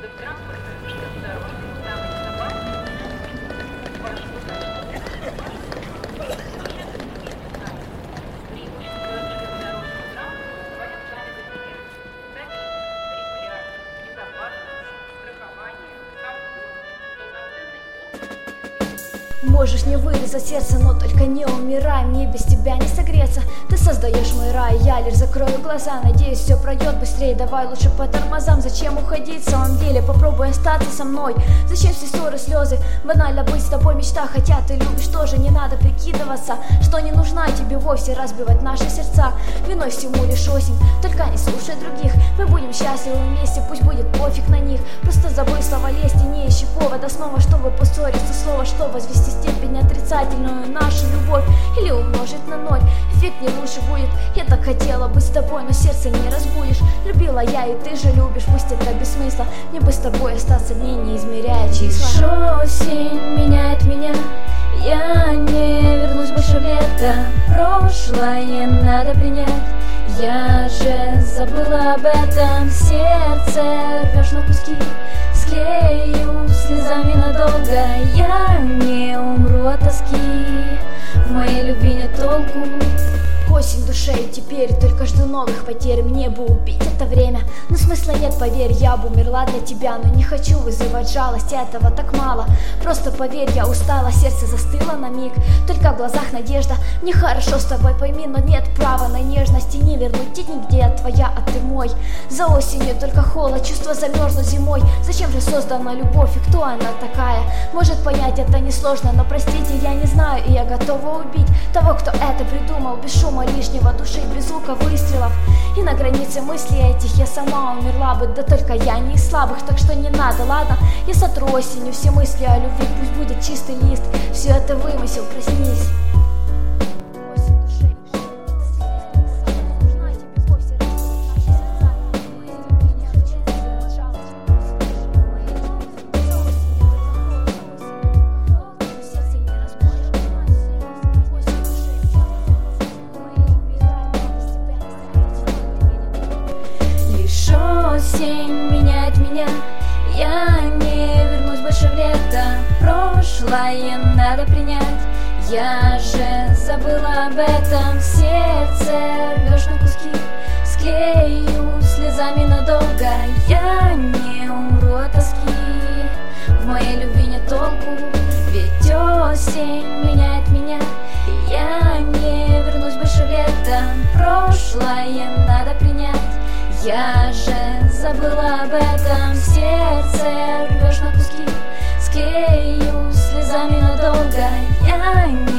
Можешь не вырезать сердце, но только не умирай. Мне без тебя не согреться, ты создаешь мой рай. Я лишь закрою глаза, надеюсь, все пройдет быстрее. Давай лучше по тормозам, зачем уходить в самом деле? Попробуй остаться со мной, зачем все ссоры, слезы? Банально быть с тобой мечта, хотя ты любишь тоже. Не надо прикидываться, что не нужна тебе вовсе. Разбивать наши сердца, виной всему лишь осень. Только не слушай других, мы будем счастливы вместе. Пусть будет пофиг на них, просто забудь слова лести. Не ищи повода снова, чтобы поссориться. Слово, что возвести степень отрицательную нашу любовь или умножить на ноль. Эффект не лучше будет. Я так хотела быть с тобой, но сердце не разбудишь. Любила я, и ты же любишь, пусть это без смысла. Мне бы с тобой остаться дней, не измеряя числа. Лишь осень меняет меня, я не вернусь больше в лето. Прошлое надо принять, я же забыла об этом. Сердце рвешь на куски, склею слезами надолго. Я не умру от тоски, в моей любви нет толку. Осень в душе, и теперь только жду новых потерь. Мне бы убить это время, но смысла нет, поверь. Я бы умерла для тебя, но не хочу вызывать жалость. Этого так мало, просто поверь, я устала. Сердце застыло на миг, только в глазах надежда. Мне хорошо с тобой, пойми, но нет права на нежность. И не вернуть те нигде, твоя, а ты мой. За осенью только холод, чувства замерзнут зимой. Зачем же создана любовь, и кто она такая? Может понять это несложно, но простите, я не знаю. И я готова убить того, кто это придумал. Без шума лишнего, души без звука выстрелов. И на границе мыслей этих я сама умерла бы. Да только я не из слабых, так что не надо, ладно? Я сотру осенью все мысли о любви, пусть будет чистый лист. Все это вымысел, проснись. Осень меняет меня, я не вернусь больше в лето. Прошлое надо принять, я же забыла об этом. Сердце рвешь на куски, склею слезами надолго. Я не умру от тоски, в моей любви нет толку. Ведь осень меняет меня, я не вернусь больше в лето. Прошлое надо принять, я же забыла об этом. Сердце рвешь на куски, склею слезами надолго. Я не